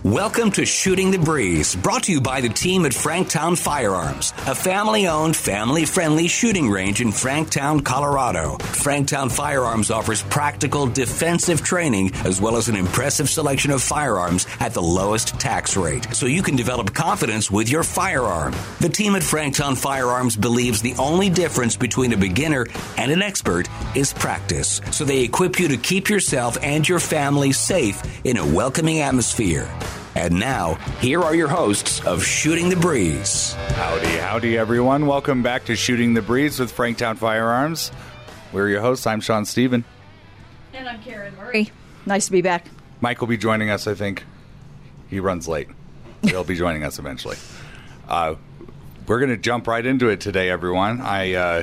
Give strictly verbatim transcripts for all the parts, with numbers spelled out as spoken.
Welcome to Shooting the Breeze, brought to you by the team at Franktown Firearms, a family-owned, family-friendly shooting range in Franktown, Colorado. Franktown Firearms offers practical defensive training as well as an impressive selection of firearms at the lowest tax rate, so you can develop confidence with your firearm. The team at Franktown Firearms believes the only difference between a beginner and an expert is practice, so they equip you to keep yourself and your family safe in a welcoming atmosphere. And now, here are your hosts of Shooting the Breeze. Howdy, howdy, everyone. Welcome back to Shooting the Breeze with Franktown Firearms. We're your hosts. I'm Sean Stephen. And I'm Karen Murray. Nice to be back. Mike will be joining us, I think. He runs late. He'll be joining us eventually. Uh, we're going to jump right into it today, everyone. I uh,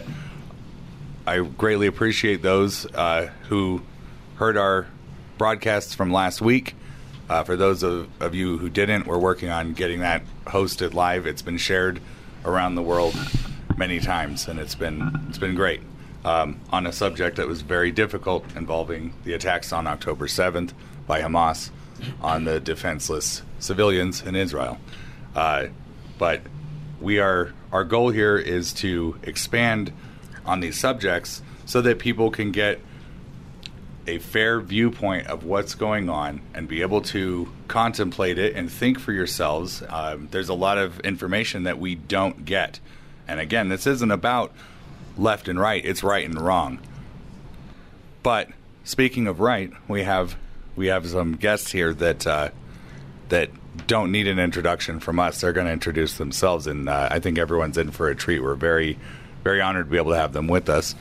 I greatly appreciate those uh, who heard our broadcasts from last week. Uh, for those of, of you who didn't, we're working on getting that hosted live. It's been shared around the world many times, and it's been it's been great um, on a subject that was very difficult, involving the attacks on October seventh by Hamas on the defenseless civilians in Israel. Uh, but we are our goal here is to expand on these subjects so that people can get a fair viewpoint of what's going on and be able to contemplate it and think for yourselves. Um, there's a lot of information that we don't get. And again, this isn't about left and right. It's right and wrong. But speaking of right, we have we have some guests here that uh, that don't need an introduction from us. They're going to introduce themselves, and uh, I think everyone's in for a treat. We're very, very honored to be able to have them with us.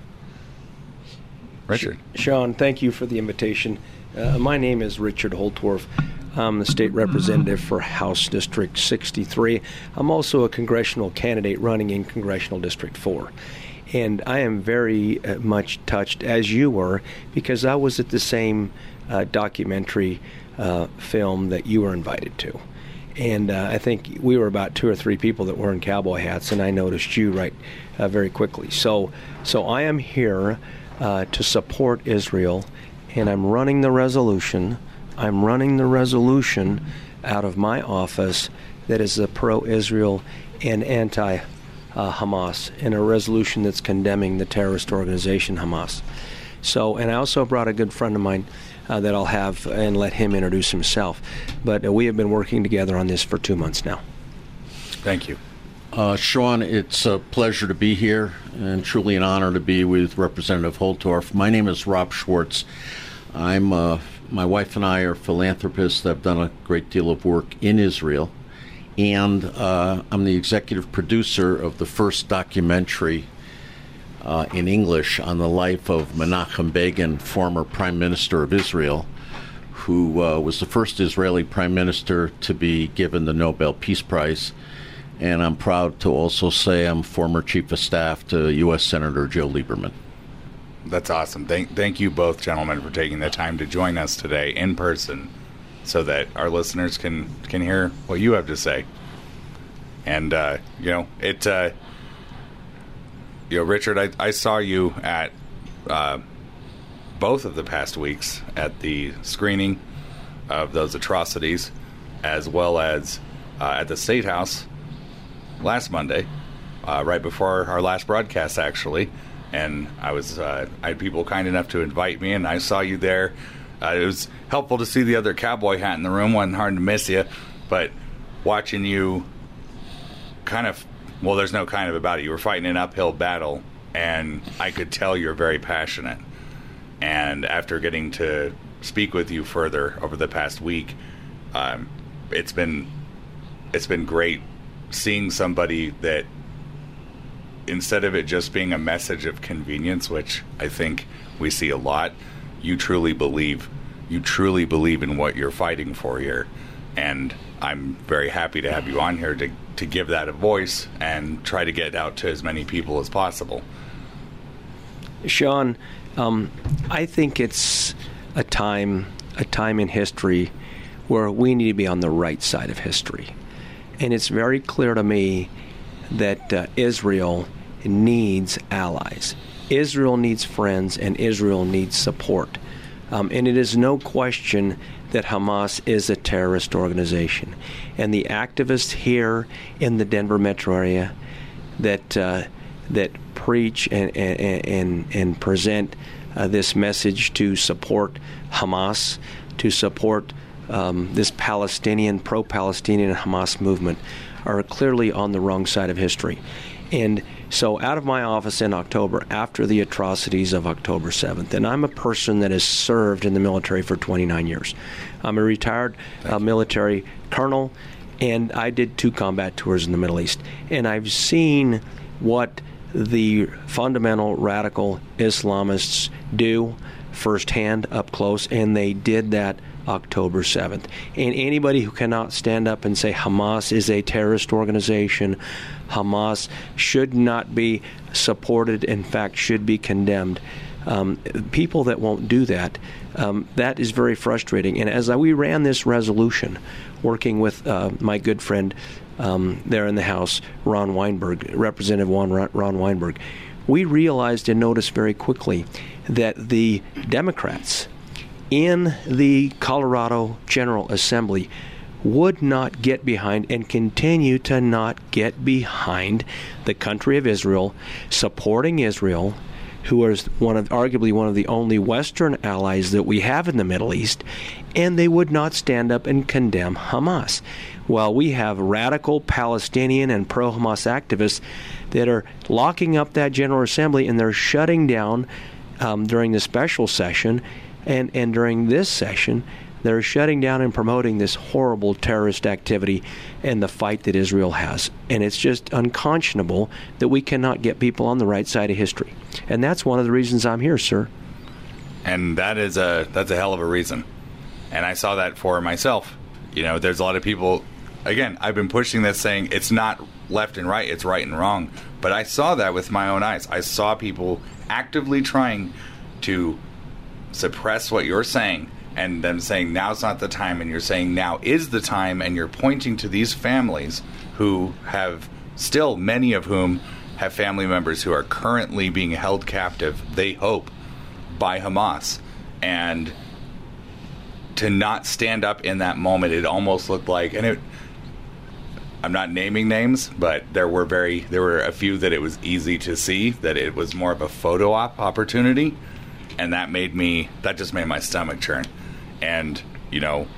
Richard. Sean, thank you for the invitation. Uh, my name is Richard Holtorf. I'm the state representative for House District sixty-three. I'm also a congressional candidate running in Congressional District four. And I am very uh, much touched, as you were, because I was at the same uh, documentary uh, film that you were invited to. And uh, I think we were about two or three people that were in cowboy hats, and I noticed you right uh, very quickly. So, so I am here Uh, to support Israel, and I'm running the resolution. I'm running the resolution out of my office that is a pro-Israel and anti-Hamas, uh, and a resolution that's condemning the terrorist organization Hamas. So, and I also brought a good friend of mine uh, that I'll have and let him introduce himself. But uh, we have been working together on this for two months now. Thank you. Uh, Sean, it's a pleasure to be here and truly an honor to be with Representative Holtorf. My name is Rob Schwartz. I'm uh, my wife and I are philanthropists that have done a great deal of work in Israel, and uh, I'm the executive producer of the first documentary uh, in English on the life of Menachem Begin, former Prime Minister of Israel, who uh, was the first Israeli Prime Minister to be given the Nobel Peace Prize. And I'm proud to also say I'm former Chief of Staff to U S Senator Joe Lieberman. That's awesome. Thank, thank you both, gentlemen, for taking the time to join us today in person so that our listeners can, can hear what you have to say. And, uh, you know, it, uh, you know, Richard, I, I saw you at uh, both of the past weeks at the screening of those atrocities, as well as uh, at the State House last Monday, uh, right before our last broadcast, actually. And I was, uh, I had people kind enough to invite me, and I saw you there. Uh, it was helpful to see the other cowboy hat in the room. Wasn't hard to miss you, but watching you kind of, well, there's no kind of about it. You were fighting an uphill battle, and I could tell you're very passionate. And after getting to speak with you further over the past week, um, it's been, it's been great seeing somebody that, instead of it just being a message of convenience, which I think we see a lot, you truly believe, you truly believe in what you're fighting for here. And I'm very happy to have you on here to, to give that a voice and try to get out to as many people as possible. Sean, um, I think it's a time, a time in history where we need to be on the right side of history. And it's very clear to me that uh, Israel needs allies. Israel needs friends, and Israel needs support Um, and it is no question that Hamas is a terrorist organization. And the activists here in the Denver metro area that uh, that preach and and and, and present uh, this message to support Hamas, to support um, this Palestinian, pro-Palestinian Hamas movement, are clearly on the wrong side of history. And so out of my office in October, after the atrocities of October seventh, and I'm a person that has served in the military for twenty-nine years. I'm a retired uh, military colonel, and I did two combat tours in the Middle East. And I've seen what the fundamental radical Islamists do firsthand, up close, and they did that October seventh. And anybody who cannot stand up and say Hamas is a terrorist organization, Hamas should not be supported, in fact, should be condemned. Um, people that won't do that, um, that is very frustrating. And as we ran this resolution, working with uh, my good friend um, there in the House, Ron Weinberg, Representative Ron Weinberg, we realized and noticed very quickly that the Democrats in the Colorado General Assembly would not get behind and continue to not get behind the country of Israel, supporting Israel, who is one of arguably one of the only Western allies that we have in the Middle East, and they would not stand up and condemn Hamas. While we have radical Palestinian and pro-Hamas activists that are locking up that General Assembly, and they're shutting down um, during the special session, and, and during this session, they're shutting down and promoting this horrible terrorist activity and the fight that Israel has. And it's just unconscionable that we cannot get people on the right side of history. And that's one of the reasons I'm here, sir. And that is a that's a hell of a reason. And I saw that for myself. You know, there's a lot of people, again, I've been pushing this saying it's not left and right, it's right and wrong. But I saw that with my own eyes. I saw people actively trying to suppress what you're saying, and them saying now's not the time, and you're saying now is the time, and you're pointing to these families who have still, many of whom have family members who are currently being held captive, they hope, by Hamas. And to not stand up in that moment, it almost looked like, and it, I'm not naming names, but there were very, there were a few that it was easy to see that it was more of a photo op opportunity, and that made me, that just made my stomach churn. And, you know,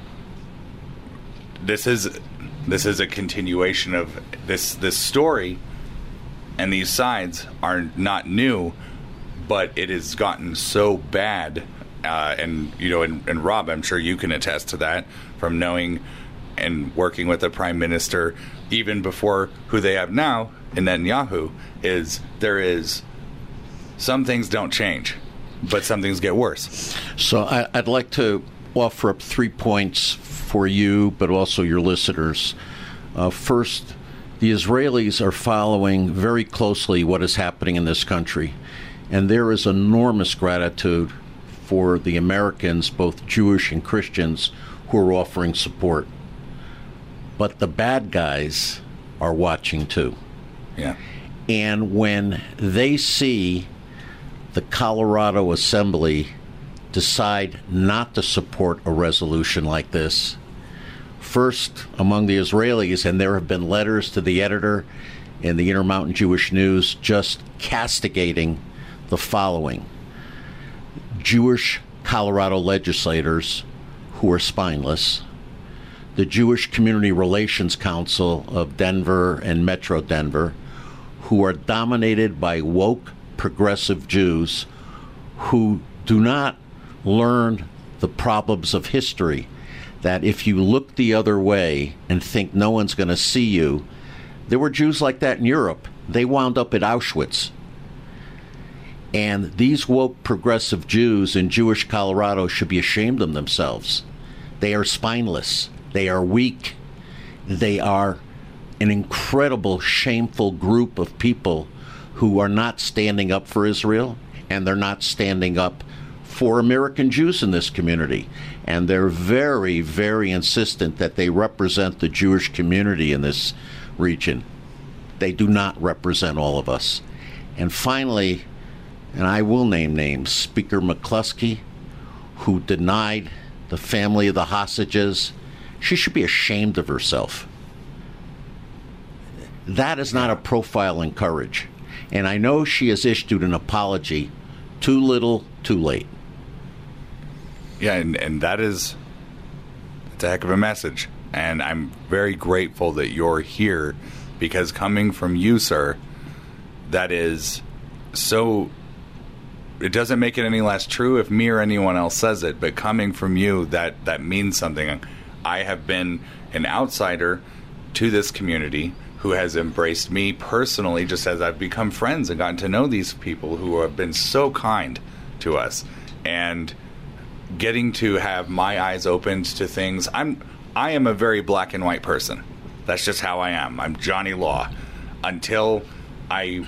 this is this is a continuation of this this story, and these sides are not new, but it has gotten so bad. Uh, and, you know, and, and Rob, I'm sure you can attest to that from knowing and working with the Prime Minister, even before who they have now, in Netanyahu, is there is some things don't change, but some things get worse. So I, I'd like to offer up three points for you, but also your listeners. Uh, first, the Israelis are following very closely what is happening in this country, and there is enormous gratitude for the Americans, both Jewish and Christians, who are offering support. But the bad guys are watching too. Yeah. And when they see the Colorado Assembly decide not to support a resolution like this, first among the Israelis, and there have been letters to the editor in the Intermountain Jewish News just castigating the following: Jewish Colorado legislators who are spineless, the Jewish Community Relations Council of Denver and Metro Denver, who are dominated by woke progressive Jews who do not learn the problems of history, that if you look the other way and think no one's going to see you, there were Jews like that in Europe. They wound up at Auschwitz. And these woke progressive Jews in Jewish Colorado should be ashamed of themselves. They are spineless. They are weak. They are an incredible, shameful group of people who are not standing up for Israel, and they're not standing up for American Jews in this community. And they're very, very insistent that they represent the Jewish community in this region. They do not represent all of us. And finally, and I will name names, Speaker McCluskey, who denied the family of the hostages, she should be ashamed of herself. That is not a profile in courage. And I know she has issued an apology. Too little, too late. Yeah, and, and that is it's a heck of a message. And I'm very grateful that you're here, because coming from you, sir, that is so... It doesn't make it any less true if me or anyone else says it, but coming from you, that, that means something. I have been an outsider to this community who has embraced me personally, just as I've become friends and gotten to know these people who have been so kind to us. And getting to have my eyes opened to things. I'm I am a very black and white person. That's just how I am. I'm Johnny Law. Until I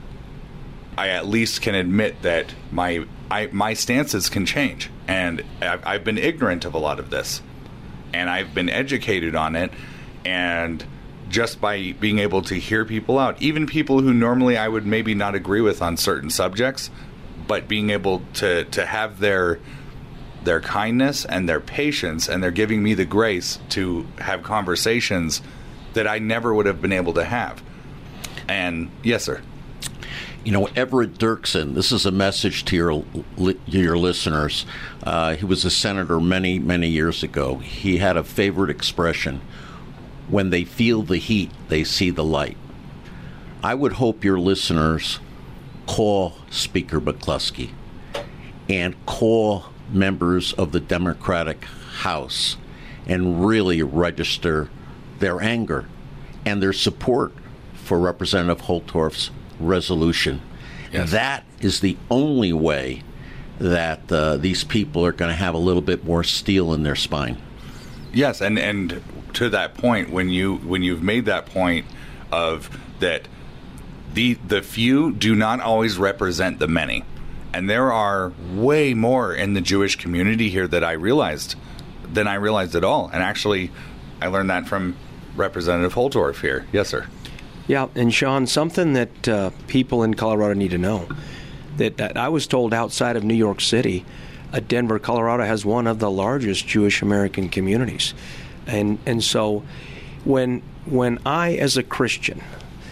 I at least can admit that my I, my stances can change. And I've, I've been ignorant of a lot of this. And I've been educated on it. And just by being able to hear people out, even people who normally I would maybe not agree with on certain subjects, but being able to, to have their their kindness and their patience, and they're giving me the grace to have conversations that I never would have been able to have. And yes, sir. You know, Everett Dirksen, this is a message to your your listeners. Uh, he was a senator many, many years ago. He had a favorite expression: when they feel the heat, they see the light. I would hope your listeners call Speaker McCluskey and call members of the Democratic House and really register their anger and their support for Representative Holtorf's resolution. Yes. That is the only way that uh, these people are going to have a little bit more steel in their spine. Yes, and, and to that point, when you when you've made that point of that the the few do not always represent the many. And there are way more in the Jewish community here that I realized than I realized at all. And actually, I learned that from Representative Holtorf here. Yes, sir. Yeah, and Sean, something that uh, people in Colorado need to know, that, that I was told outside of New York City, uh, Denver, Colorado has one of the largest Jewish American communities. And and so when when I, as a Christian,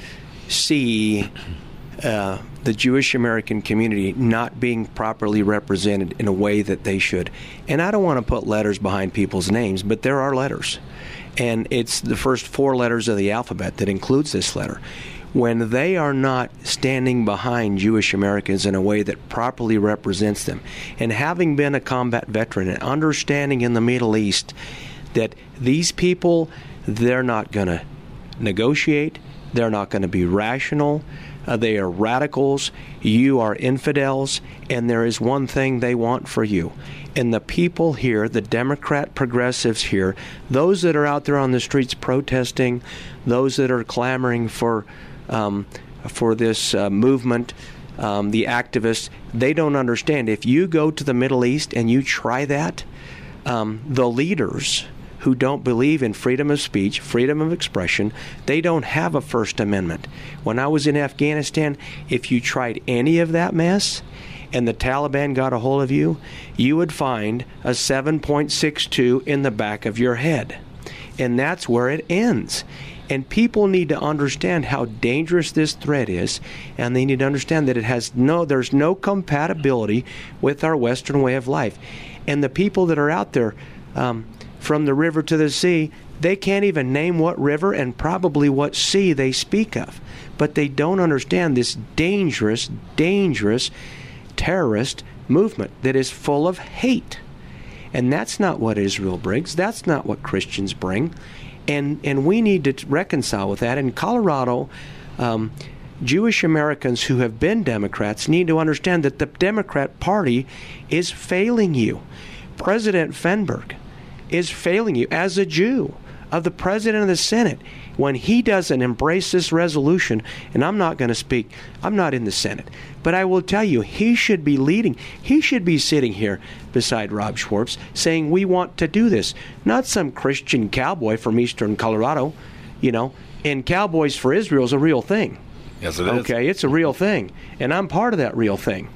see uh, the Jewish American community not being properly represented in a way that they should, and I don't want to put letters behind people's names, but there are letters. And it's the first four letters of the alphabet that includes this letter. When they are not standing behind Jewish Americans in a way that properly represents them, and having been a combat veteran and understanding in the Middle East that these people, they're not going to negotiate, they're not going to be rational, uh, they are radicals, you are infidels, and there is one thing they want for you. And the people here, the Democrat progressives here, those that are out there on the streets protesting, those that are clamoring for um, for this uh, movement, um, the activists, they don't understand. If you go to the Middle East and you try that, um, the leaders who don't believe in freedom of speech, freedom of expression, they don't have a First Amendment. When I was in Afghanistan, if you tried any of that mess, and the Taliban got a hold of you, you would find a seven point six two in the back of your head. And that's where it ends. And people need to understand how dangerous this threat is, and they need to understand that it has no, there's no compatibility with our Western way of life. And the people that are out there, um, from the river to the sea, they can't even name what river and probably what sea they speak of. But they don't understand this dangerous, dangerous terrorist movement that is full of hate. And that's not what Israel brings. That's not what Christians bring. And and we need to reconcile with that. In Colorado, um, Jewish Americans who have been Democrats need to understand that the Democrat Party is failing you. President Feinberg is failing you as a Jew, of the President of the Senate, when he doesn't embrace this resolution. And I'm not going to speak, I'm not in the Senate, but I will tell you, he should be leading. He should be sitting here beside Rob Schwartz saying, we want to do this. Not some Christian cowboy from eastern Colorado, you know, and Cowboys for Israel is a real thing. Yes, it is. Okay, it's a real thing, and I'm part of that real thing.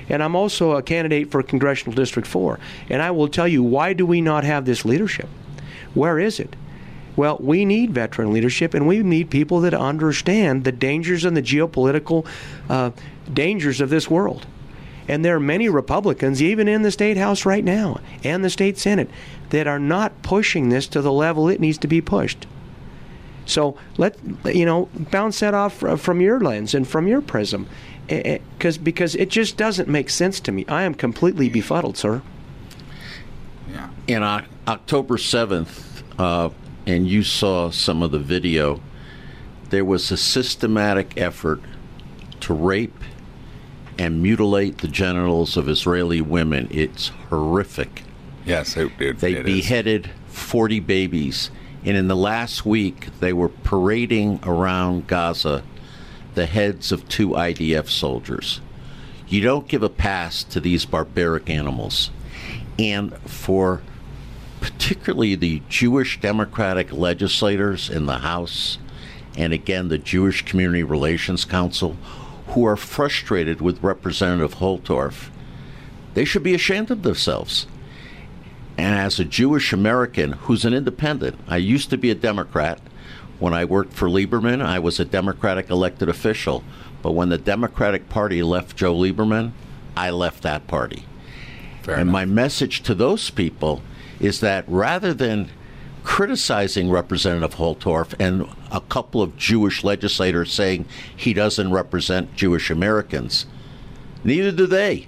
And I'm also a candidate for Congressional District four. And I will tell you, why do we not have this leadership? Where is it? Well, we need veteran leadership, and we need people that understand the dangers and the geopolitical uh, dangers of this world. And there are many Republicans, even in the State House right now, and the State Senate, that are not pushing this to the level it needs to be pushed. So let you know, bounce that off from your lens and from your prism, because because it just doesn't make sense to me. I am completely befuddled, sir. Yeah. In o- October seventh, uh, and you saw some of the video, there was a systematic effort to rape and mutilate the genitals of Israeli women. It's horrific. Yes, it, it, they it beheaded is. forty babies, and in the last week, they were parading around Gaza the heads of two I D F soldiers. You don't give a pass to these barbaric animals. And for particularly the Jewish Democratic legislators in the House, and again the Jewish Community Relations Council, who are frustrated with Representative Holtorf, they should be ashamed of themselves. And as a Jewish American who's an independent, I used to be a Democrat. When I worked for Lieberman, I was a Democratic elected official. But when the Democratic Party left Joe Lieberman, I left that party. Fair and enough. My message to those people is that rather than criticizing Representative Holtorf and a couple of Jewish legislators saying he doesn't represent Jewish Americans, neither do they.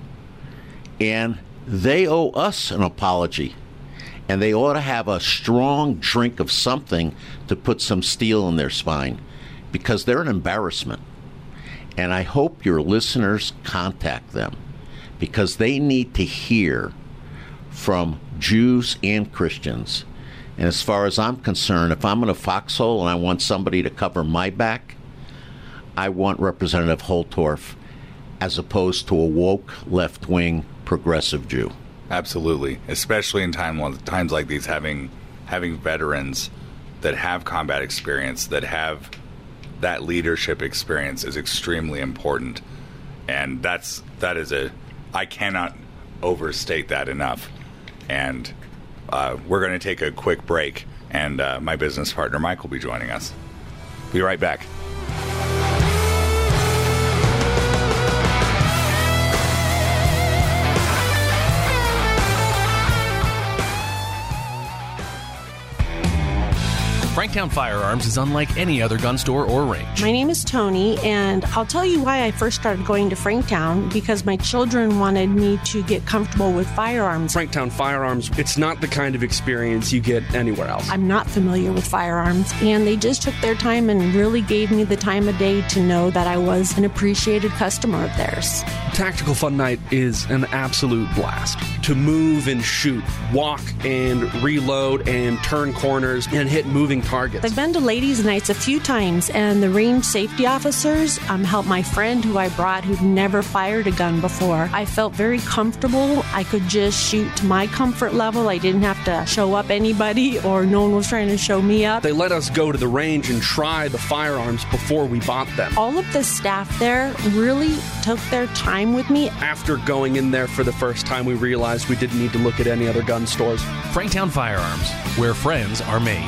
And they owe us an apology. And they ought to have a strong drink of something to put some steel in their spine, because they're an embarrassment. And I hope your listeners contact them, because they need to hear from Jews and Christians. And as far as I'm concerned, if I'm in a foxhole and I want somebody to cover my back, I want Representative Holtorf as opposed to a woke, left-wing, progressive Jew. Absolutely, especially in time, times like these, having having veterans that have combat experience, that have that leadership experience is extremely important. And that's that is a, I cannot overstate that enough. And uh, we're going to take a quick break, and uh, my business partner Mike will be joining us. Be right back. Franktown Firearms is unlike any other gun store or range. My name is Tony, and I'll tell you why I first started going to Franktown, because my children wanted me to get comfortable with firearms. Franktown Firearms, it's not the kind of experience you get anywhere else. I'm not familiar with firearms, and they just took their time and really gave me the time of day to know that I was an appreciated customer of theirs. Tactical Fun Night is an absolute blast. To move and shoot, walk and reload and turn corners and hit moving targets. I've been to ladies' nights a few times, and the range safety officers um, helped my friend who I brought who'd never fired a gun before. I felt very comfortable. I could just shoot to my comfort level. I didn't have to show up anybody, or no one was trying to show me up. They let us go to the range and try the firearms before we bought them. All of the staff there really took their time with me. After going in there for the first time, we realized we didn't need to look at any other gun stores. Franktown Firearms, where friends are made.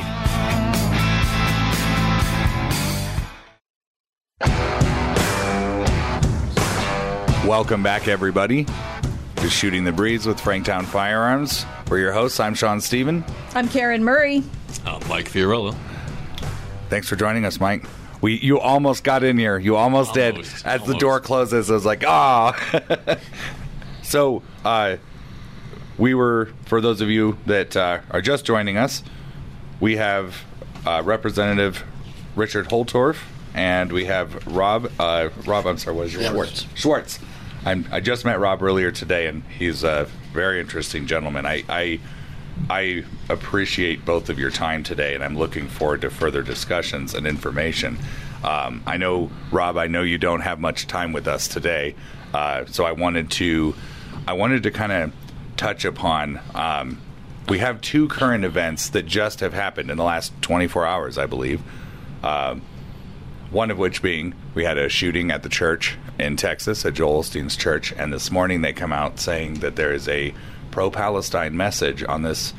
Welcome back, everybody, to Shooting the Breeze with Franktown Firearms. We're your hosts. I'm Sean Stephen. I'm Karen Murray. I'm Mike Fiorello. Thanks for joining us, Mike. We you almost got in here. You almost, Almost, did. As almost. the door closes, I was like, ah. So, uh, we were, for those of you that uh, are just joining us, we have uh, Representative Richard Holtorf, and we have Rob. Uh, Rob, I'm sorry, what is your name? Schwartz. Schwartz. I'm, I just met Rob earlier today, and he's a very interesting gentleman. I, I I appreciate both of your time today, and I'm looking forward to further discussions and information. Um, I know, Rob, I know you don't have much time with us today, uh, so I wanted to I wanted to kind of touch upon. Um, we have two current events that just have happened in the last twenty-four hours, I believe. Uh, one of which being we had a shooting at the church in Texas, at Joel Osteen's church, and this morning they come out saying that there is a pro-Palestine message on this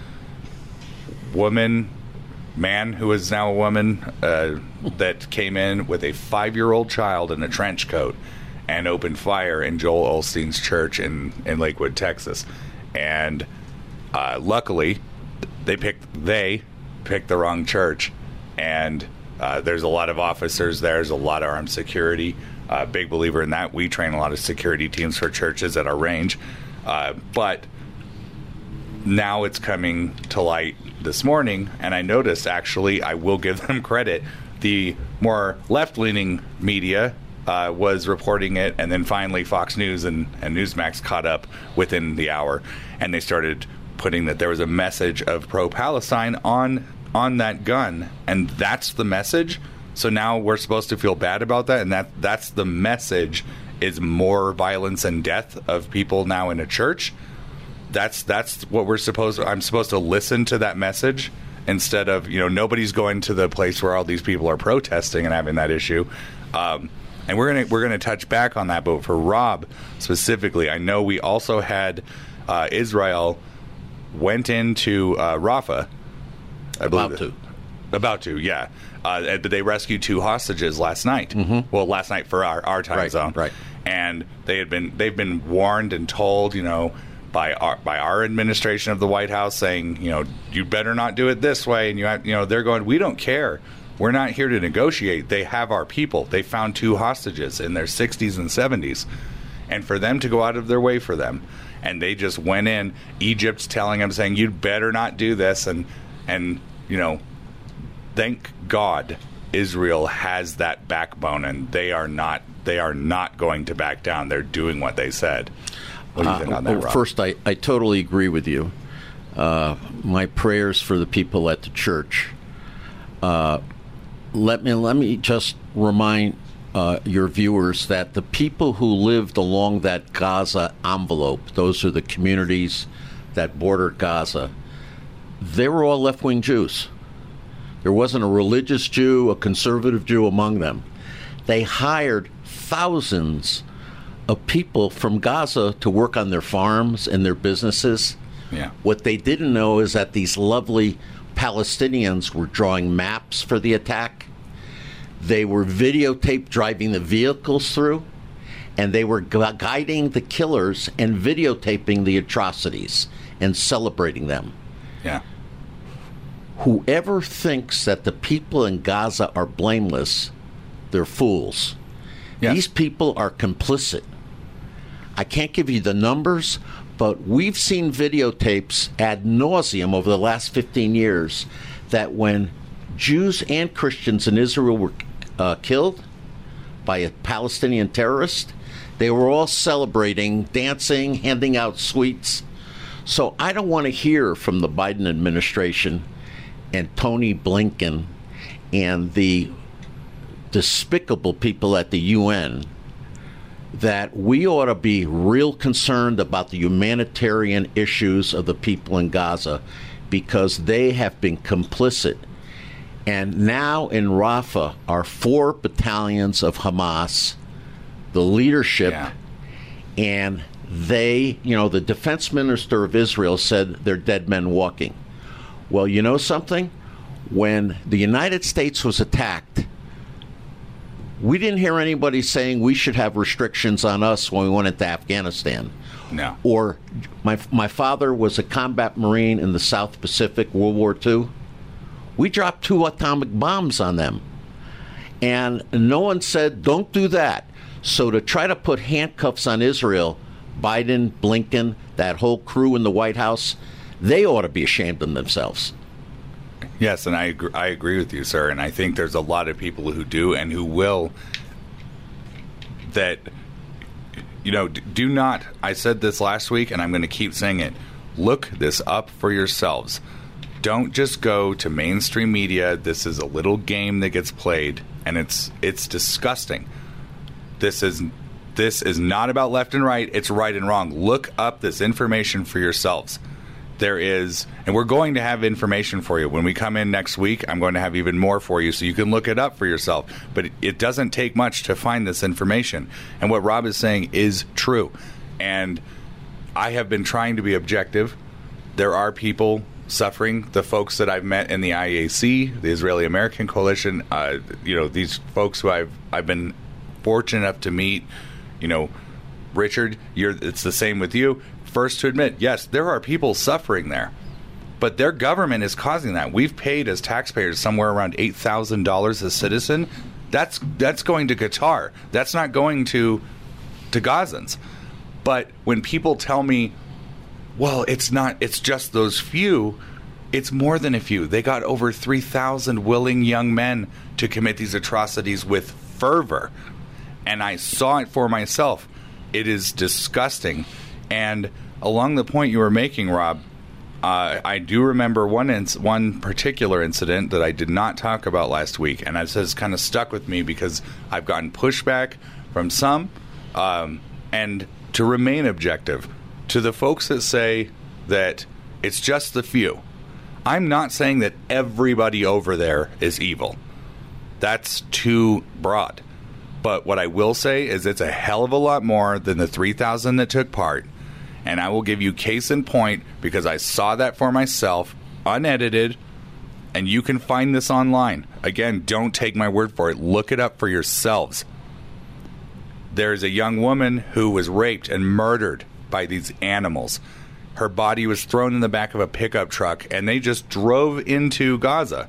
woman, man who is now a woman, uh, that came in with a five-year-old child in a trench coat and opened fire in Joel Osteen's church in, in Lakewood, Texas. And uh, luckily, they picked they picked the wrong church, and uh, there's a lot of officers there. There's a lot of armed security. Uh, big believer in that. We train a lot of security teams for churches at our range, uh, but now it's coming to light this morning, and I noticed, actually, I will give them credit, the more left-leaning media uh, was reporting it, and then finally Fox News and, and Newsmax caught up within the hour, and they started putting that there was a message of pro-Palestine on on that gun, and that's the message. So now we're supposed to feel bad about that, and that that's the message, is more violence and death of people now in a church. That's that's what we're supposed to, I'm supposed to listen to that message instead of, you know, nobody's going to the place where all these people are protesting and having that issue. Um, and we're gonna we're gonna touch back on that, but for Rob specifically, I know we also had uh, Israel went into uh, Rafah. I About to. About to, yeah. Uh, but they rescued two hostages last night. Mm-hmm. Well, last night for our, our time right, zone. Right. And they had been they've been warned and told, you know, by our by our administration of the White House, saying, you know, you better not do it this way. And you have, you know, they're going, we don't care. We're not here to negotiate. They have our people. They found two hostages in their sixties and seventies, and for them to go out of their way for them, and they just went in. Egypt's telling them, saying, you better not do this, and and you know. Thank God Israel has that backbone, and they are not they are not going to back down. They're doing what they said. What do you uh, think on that, well, Rob? First, I, I totally agree with you. Uh, my prayers for the people at the church. Uh, let me let me just remind uh, your viewers that the people who lived along that Gaza envelope, those are the communities that border Gaza, they were all left-wing Jews. There wasn't a religious Jew, a conservative Jew among them. They hired thousands of people from Gaza to work on their farms and their businesses. Yeah. What they didn't know is that these lovely Palestinians were drawing maps for the attack. They were videotaped driving the vehicles through, and they were gu- guiding the killers and videotaping the atrocities and celebrating them. Yeah. Whoever thinks that the people in Gaza are blameless, they're fools. Yes. These people are complicit. I can't give you the numbers, but we've seen videotapes ad nauseum over the last fifteen years that when Jews and Christians in Israel were uh, killed by a Palestinian terrorist, they were all celebrating, dancing, handing out sweets. So I don't want to hear from the Biden administration and Tony Blinken and the despicable people at the U N that we ought to be real concerned about the humanitarian issues of the people in Gaza, because they have been complicit. And now in Rafah are four battalions of Hamas, the leadership, yeah. and they, you know, the defense minister of Israel said they're dead men walking. Well, you know something? When the United States was attacked, we didn't hear anybody saying we should have restrictions on us when we went into Afghanistan. No. Or my my father was a combat Marine in the South Pacific, World War Two. We dropped two atomic bombs on them. And no one said, don't do that. So to try to put handcuffs on Israel, Biden, Blinken, that whole crew in the White House, they ought to be ashamed of themselves. Yes, and I agree, I agree with you, sir. And I think there's a lot of people who do and who will that, you know, do not, I said this last week and I'm going to keep saying it, look this up for yourselves. Don't just go to mainstream media. This is a little game that gets played, and it's it's disgusting. This is this is not about left and right. It's right and wrong. Look up this information for yourselves. there is, and we're going to have information for you. When we come in next week, I'm going to have even more for you so you can look it up for yourself. But it, it doesn't take much to find this information. And what Rob is saying is true. And I have been trying to be objective. There are people suffering. The folks that I've met in the I A C, the Israeli American Coalition, uh, you know, these folks who I've I've been fortunate enough to meet, you know, Richard, you're it's the same with you. First to admit, yes, there are people suffering there, but their government is causing that. We've paid as taxpayers somewhere around eight thousand dollars a citizen. That's that's going to Qatar. That's not going to to Gazans. But when people tell me, well, it's not, it's just those few, it's more than a few. They got over three thousand willing young men to commit these atrocities with fervor. And I saw it for myself. It is disgusting. And along the point you were making, Rob, uh, I do remember one inc- one particular incident that I did not talk about last week. And it has kind of stuck with me because I've gotten pushback from some. Um, and to remain objective, to the folks that say that it's just the few, I'm not saying that everybody over there is evil. That's too broad. But what I will say is it's a hell of a lot more than the three thousand that took part. And I will give you case in point because I saw that for myself, unedited, and you can find this online. Again, don't take my word for it. Look it up for yourselves. There's a young woman who was raped and murdered by these animals. Her body was thrown in the back of a pickup truck, and they just drove into Gaza.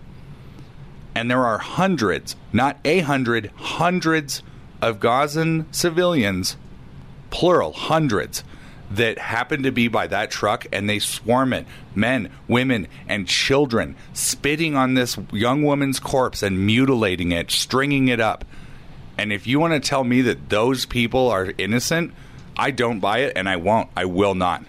And there are hundreds, not a hundred, hundreds of Gazan civilians, plural, hundreds, that happen to be by that truck, and they swarm it. Men, women, and children spitting on this young woman's corpse and mutilating it, stringing it up. And if you want to tell me that those people are innocent, I don't buy it, and I won't. I will not.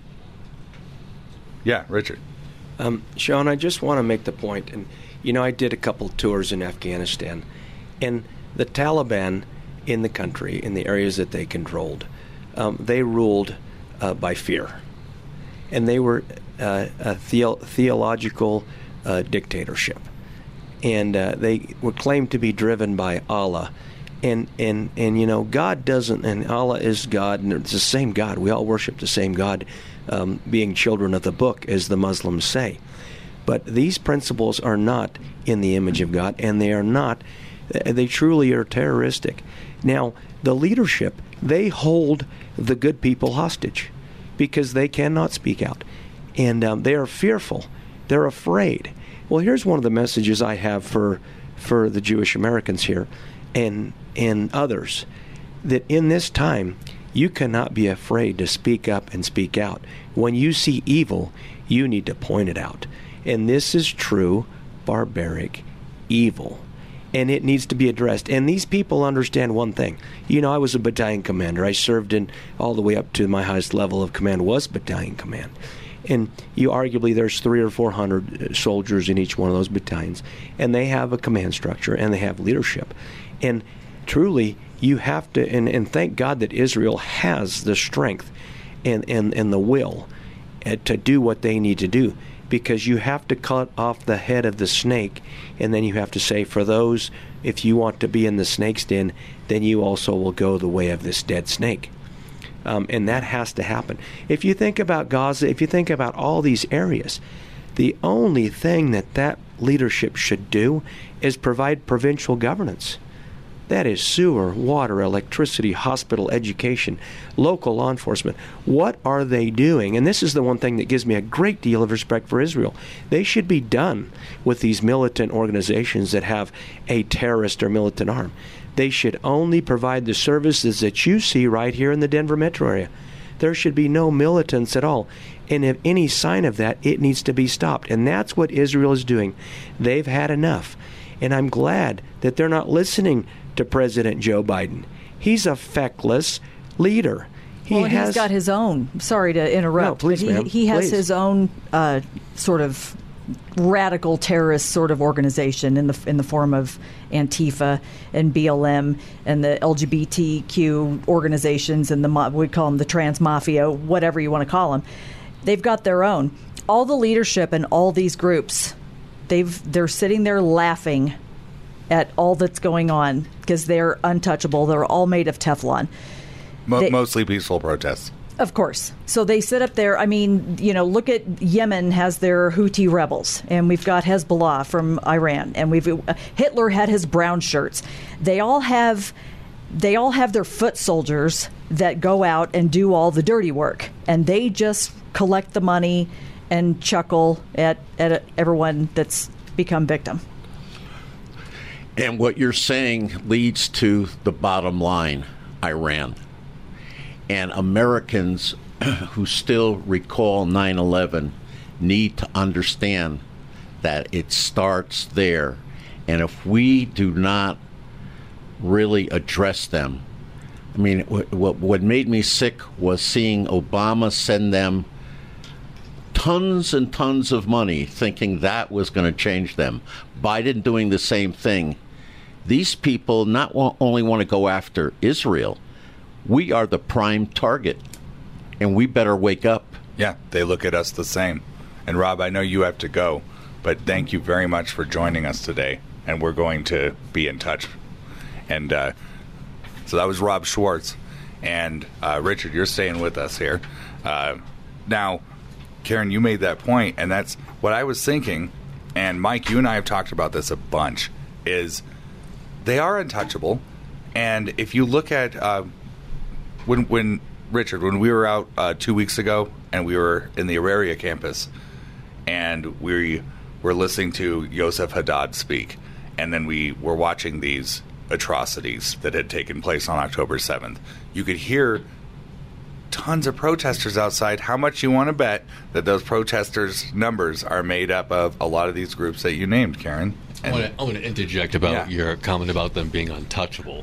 Yeah, Richard. Um, Sean, I just want to make the point, and you know, I did a couple tours in Afghanistan, and the Taliban in the country, in the areas that they controlled, um, they ruled uh, by fear, and they were uh, a theo- theological uh, dictatorship, and uh, they were claimed to be driven by Allah. And, and and you know, God doesn't, and Allah is God, and it's the same God. We all worship the same God, um, being children of the book, as the Muslims say. But these principles are not in the image of God, and they are not, they truly are terroristic. Now, the leadership, they hold the good people hostage because they cannot speak out. And um, they are fearful. They're afraid. Well, here's one of the messages I have for for the Jewish Americans here, and and others, that in this time you cannot be afraid to speak up and speak out. When you see evil, you need to point it out. And this is true barbaric evil, and it needs to be addressed. And these people understand one thing. You know, I was a battalion commander. I served in all the way up to my highest level of command was battalion command. And you arguably there's three or four hundred soldiers in each one of those battalions, and they have a command structure and they have leadership. And truly, you have to, and, and thank God that Israel has the strength and, and, and the will uh, to do what they need to do, because you have to cut off the head of the snake, and then you have to say, for those, if you want to be in the snake's den, then you also will go the way of this dead snake. Um, and that has to happen. If you think about Gaza, if you think about all these areas, the only thing that that leadership should do is provide provincial governance. That is sewer, water, electricity, hospital, education, local law enforcement. What are they doing? And this is the one thing that gives me a great deal of respect for Israel. They should be done with these militant organizations that have a terrorist or militant arm. They should only provide the services that you see right here in the Denver metro area. There should be no militants at all. And if any sign of that, it needs to be stopped. And that's what Israel is doing. They've had enough. And I'm glad that they're not listening to President Joe Biden. He's a feckless leader. He well, has he's got his own. Sorry to interrupt. No, please, he, ma'am. he has Please. his own uh, sort of radical terrorist sort of organization in the in the form of Antifa and B L M and the L G B T Q organizations and the we call them the trans mafia, whatever you want to call them. they've got their own. All the leadership in all these groups, they've they're sitting there laughing at all that's going on because they're untouchable. They're all made of Teflon. Mo- they, mostly peaceful protests. Of course. So they sit up there. I mean, you know, look at Yemen has their Houthi rebels, and we've got Hezbollah from Iran, and we've uh, Hitler had his brown shirts. They all have they all have their foot soldiers that go out and do all the dirty work, and they just collect the money and chuckle at at everyone that's become victim. And what you're saying leads to the bottom line, Iran. And Americans who still recall nine eleven need to understand that it starts there. And if we do not really address them, I mean, what, what made me sick was seeing Obama send them tons and tons of money, thinking that was going to change them. Biden doing the same thing. These people not only want to go after Israel, we are the prime target, and we better wake up. Yeah, they look at us the same. And Rob, I know you have to go, but thank you very much for joining us today, and we're going to be in touch. And uh, so that was Rob Schwartz. And uh, Richard, you're staying with us here. Uh, now, Karen, you made that point, and that's what I was thinking. And Mike, you and I have talked about this a bunch, is they are untouchable. And if you look at uh, when, when Richard, when we were out uh, two weeks ago and we were in the Auraria campus and we were listening to Yosef Haddad speak, and then we were watching these atrocities that had taken place on October seventh, you could hear tons of protesters outside. How much you want to bet that those protesters' numbers are made up of a lot of these groups that you named, Karen? I want, to, I want to interject about yeah. your comment about them being untouchable.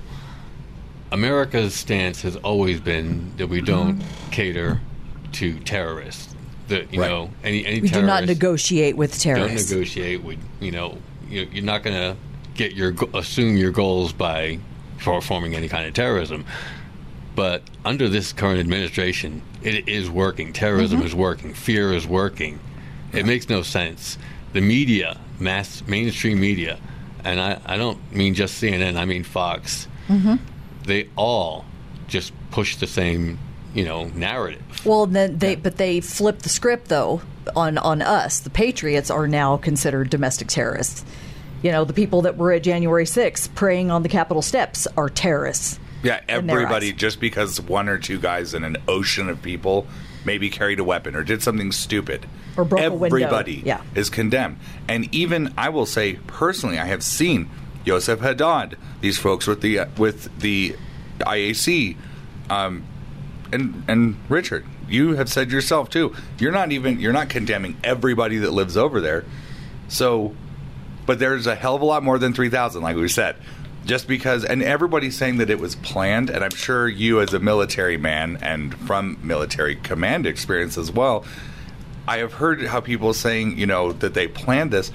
America's stance has always been that we don't mm-hmm. cater to terrorists. That you right. know, any any we terrorist, do not negotiate with terrorists. Don't negotiate with you know. You're not going to get your assume your goals by performing any kind of terrorism. But under this current administration, it is working. Terrorism mm-hmm. is working. Fear is working. Yeah. It makes no sense. The media, mass mainstream media, and I, I don't mean just C N N, I mean Fox, mm-hmm. they all just push the same, you know, narrative. Well, then they but they flip the script, though, on, on us. The Patriots are now considered domestic terrorists. You know, the people that were at January sixth praying on the Capitol steps are terrorists. Yeah, everybody, just because one or two guys in an ocean of people maybe carried a weapon or did something stupid, or broke everybody a window. Yeah. is condemned. And even, I will say, personally, I have seen Yosef Haddad, these folks with the uh, with the I A C, um, and and Richard, you have said yourself too, you're not even, you're not condemning everybody that lives over there. So, but there's a hell of a lot more than three thousand, like we said. Just because, and everybody's saying that it was planned, and I'm sure you as a military man and from military command experience as well, I have heard how people are saying, you know, that they planned this.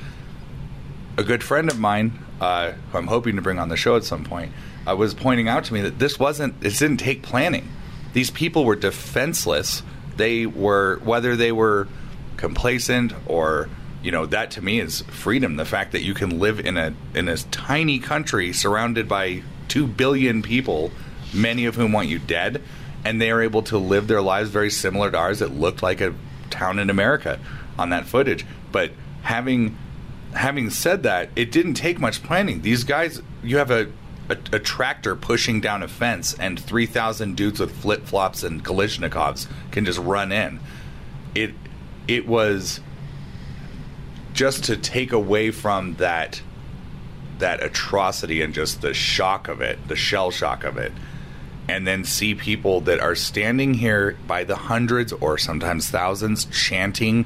A good friend of mine, uh, who I'm hoping to bring on the show at some point, uh, was pointing out to me that this wasn't, it didn't take planning. These people were defenseless. They were, whether they were complacent or, you know, that to me is freedom. The fact that you can live in a in a tiny country surrounded by two billion people, many of whom want you dead, and they are able to live their lives very similar to ours. It looked like a town in America on that footage. But having having said that, it didn't take much planning. These guys, you have a a, a tractor pushing down a fence, and three thousand dudes with flip flops and Kalashnikovs can just run in. It it was. Just to take away from that that atrocity and just the shock of it, the shell shock of it, and then see people that are standing here by the hundreds or sometimes thousands chanting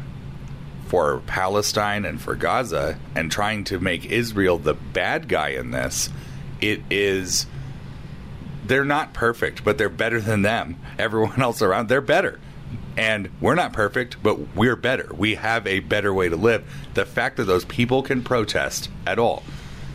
for Palestine and for Gaza and trying to make Israel the bad guy in this, it is, they're not perfect, but they're better than them. Everyone else around, they're better. And we're not perfect, but we're better. We have a better way to live. The fact that those people can protest at all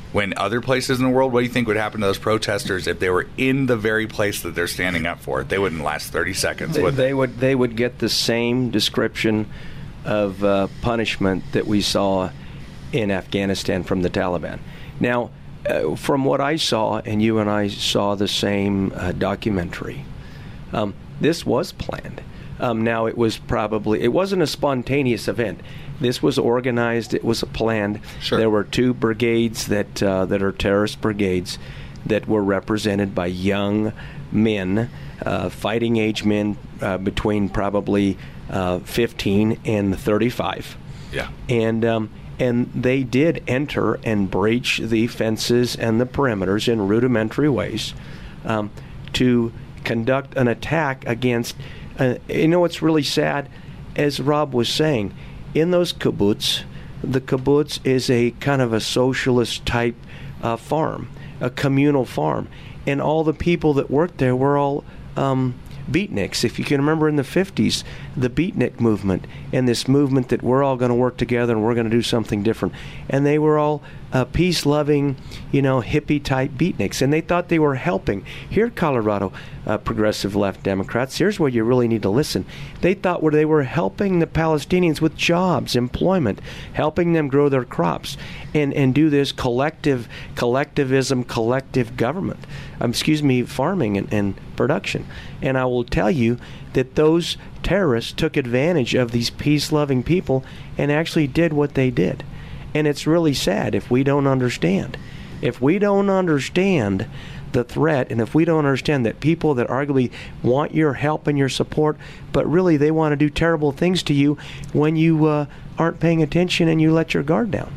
when other places in the world, what do you think would happen to those protesters if they were in the very place that they're standing up for? They wouldn't last thirty seconds, they, would they? They would, they would get the same description of uh, punishment that we saw in Afghanistan from the Taliban. Now, uh, from what I saw, and you and I saw the same uh, documentary, um, this was planned. Um, now, it was probably, it wasn't a spontaneous event. This was organized. It was planned. Sure. There were two brigades that uh, that are terrorist brigades that were represented by young men, uh, fighting age men uh, between probably uh, fifteen and thirty-five. Yeah. And um, and they did enter and breach the fences and the perimeters in rudimentary ways um, to conduct an attack against. Uh, you know what's really sad, as Rob was saying. In those kibbutz, the kibbutz is a kind of a socialist type uh, farm, a communal farm, and all the people that worked there were all um, beatniks. If you can remember in the fifties, the beatnik movement and this movement that we're all going to work together and we're going to do something different, and they were all uh, peace-loving, you know, hippie-type beatniks, and they thought they were helping. Here, Colorado uh, progressive left Democrats, here's where you really need to listen. They thought where they were helping the Palestinians with jobs, employment, helping them grow their crops, and, and do this collective, collectivism, collective government, um, excuse me, farming and, and production. And I will tell you that those terrorists took advantage of these peace-loving people and actually did what they did. And it's really sad if we don't understand. If we don't understand the threat, and if we don't understand that people that arguably want your help and your support, but really they want to do terrible things to you when you uh, aren't paying attention and you let your guard down.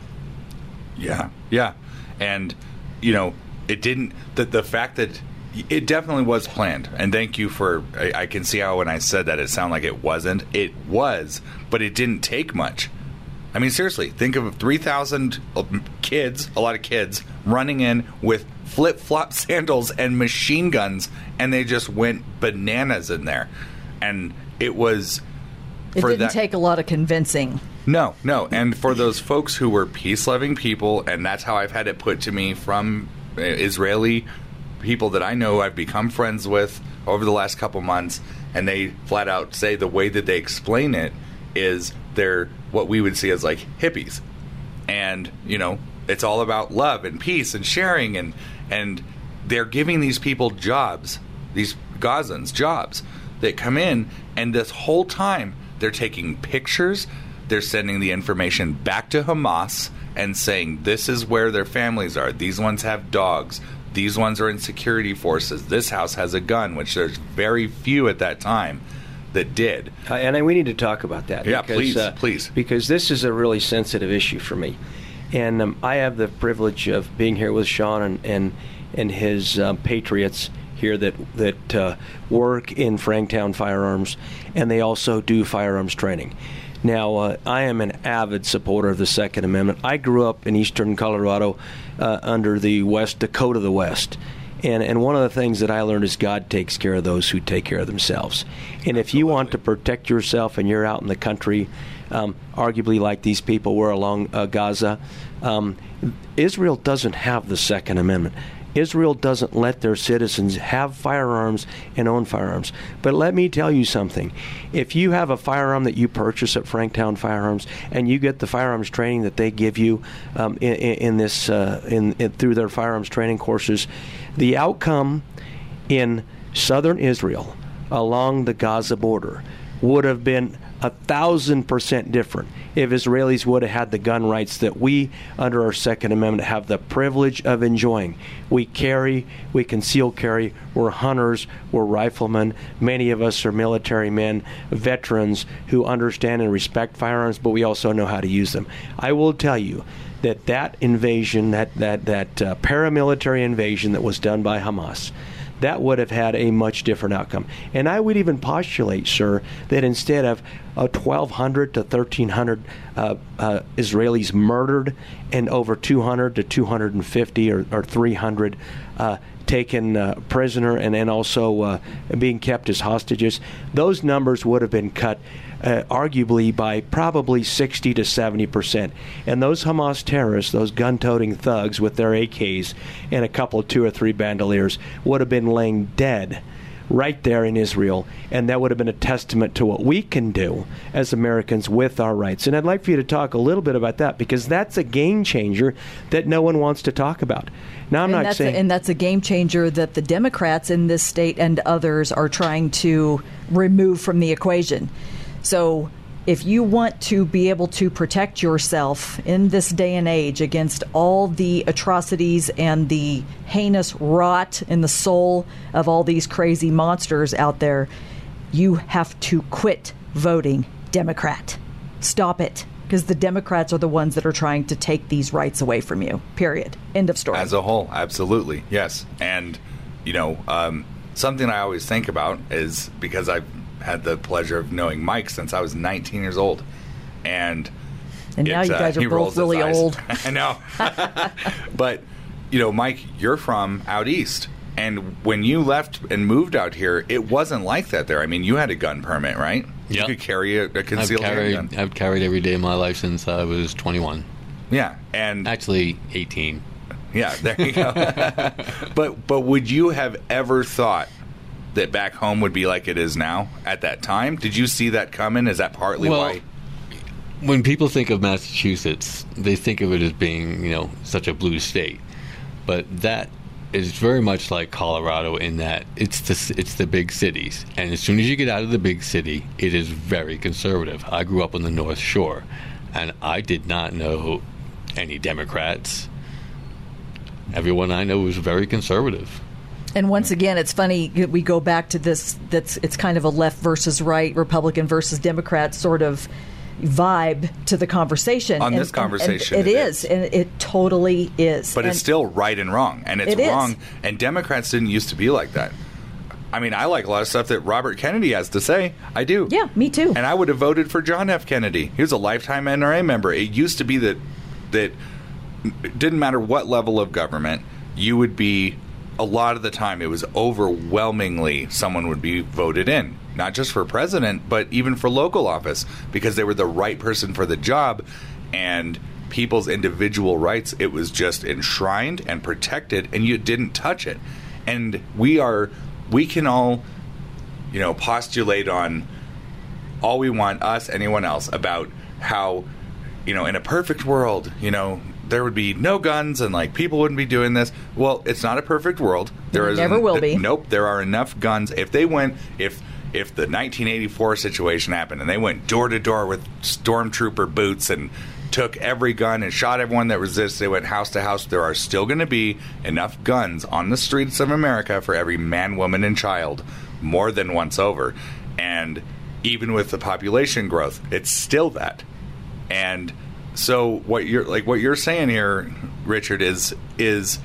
Yeah, yeah. And, you know, it didn't, the, the fact that it definitely was planned, and thank you for, I, I can see how when I said that it sounded like it wasn't. It was, but it didn't take much. I mean, seriously, think of three thousand kids, a lot of kids, running in with flip-flop sandals and machine guns, and they just went bananas in there. And it was... It for didn't that, take a lot of convincing. No, no. And for those folks who were peace-loving people, and that's how I've had it put to me from Israeli people that I know I've become friends with over the last couple months, and they flat out say the way that they explain it is they're what we would see as like hippies. And, you know, it's all about love and peace and sharing, and and they're giving these people jobs, these Gazans jobs that come in, and this whole time they're taking pictures, they're sending the information back to Hamas and saying this is where their families are. These ones have dogs. These ones are in security forces. This house has a gun, which there's very few at that time that did. Uh, and we need to talk about that. Yeah, because, please, uh, please. Because this is a really sensitive issue for me. And um, I have the privilege of being here with Sean and and, and his um, patriots here that, that uh, work in Franktown Firearms, and they also do firearms training. Now, uh, I am an avid supporter of the Second Amendment. I grew up in eastern Colorado uh, under the West Dakota of the West. And and one of the things that I learned is God takes care of those who take care of themselves. And if you want to protect yourself and you're out in the country, um, arguably like these people were along uh, Gaza, um, Israel doesn't have the Second Amendment. Israel doesn't let their citizens have firearms and own firearms. But let me tell you something. If you have a firearm that you purchase at Franktown Firearms and you get the firearms training that they give you um, in, in this uh, in, in through their firearms training courses, the outcome in southern Israel along the Gaza border would have been a thousand percent different if Israelis would have had the gun rights that we, under our Second Amendment, have the privilege of enjoying. We carry, we conceal carry, we're hunters, we're riflemen. Many of us are military men, veterans who understand and respect firearms, but we also know how to use them. I will tell you that that invasion, that, that, that uh, paramilitary invasion that was done by Hamas, that would have had a much different outcome. And I would even postulate, sir, that instead of uh, twelve hundred to thirteen hundred uh, uh, Israelis murdered and over two hundred to two hundred fifty or, or three hundred uh, taken uh, prisoner and then also uh, being kept as hostages, those numbers would have been cut uh, arguably by probably sixty to seventy percent. And those Hamas terrorists, those gun-toting thugs with their A Ks and a couple, two or three bandoliers, would have been laying dead right there in Israel, and that would have been a testament to what we can do as Americans with our rights. And I'd like for you to talk a little bit about that, because that's a game changer that no one wants to talk about. Now, I'm and not that's saying... A, and that's a game changer that the Democrats in this state and others are trying to remove from the equation. So if you want to be able to protect yourself in this day and age against all the atrocities and the heinous rot in the soul of all these crazy monsters out there, you have to quit voting Democrat. Stop it. Because the Democrats are the ones that are trying to take these rights away from you. Period. End of story. As a whole, absolutely. Yes. And, you know, um, something I always think about is, because I've had the pleasure of knowing Mike since I was nineteen years old. And, and now it, you guys uh, are both really old. I know. But, you know, Mike, you're from out east. And when you left and moved out here, it wasn't like that there. I mean, you had a gun permit, right? Yep. You could carry a, a concealed I've carried, handgun. I've carried every day of my life since I was twenty-one. Yeah, and actually eighteen. Yeah, there you go. but but would you have ever thought that back home would be like it is now at that time? Did you see that coming? Is that partly well, why? When people think of Massachusetts, they think of it as being, you know, such a blue state. But that is very much like Colorado in that it's the, it's the big cities. And as soon as you get out of the big city, it is very conservative. I grew up on the North Shore, and I did not know any Democrats. Everyone I know was very conservative. And once again, it's funny, we go back to this, that's it's kind of a left versus right, Republican versus Democrat sort of vibe to the conversation. On and, this conversation, and, and it, it is. is. And it totally is. But and it's still right and wrong. And it's it wrong. Is. And Democrats didn't used to be like that. I mean, I like a lot of stuff that Robert Kennedy has to say. I do. Yeah, me too. And I would have voted for John F. Kennedy. He was a lifetime N R A member. It used to be that that it didn't matter what level of government, you would be, a lot of the time, it was overwhelmingly someone would be voted in. Not just for president, but even for local office, because they were the right person for the job, and people's individual rights, it was just enshrined and protected, and you didn't touch it. And we are, we can all, you know, postulate on all we want, us, anyone else, about how, you know, in a perfect world, you know, there would be no guns and, like, people wouldn't be doing this. Well, it's not a perfect world. There is never will be. Nope. There are enough guns. If they went, if if the nineteen eighty-four situation happened and they went door to door with stormtrooper boots and took every gun and shot everyone that resists, they went house to house, there are still going to be enough guns on the streets of America for every man, woman, and child, more than once over. And even with the population growth, it's still that. And so what you're like what you're saying here, Richard, is is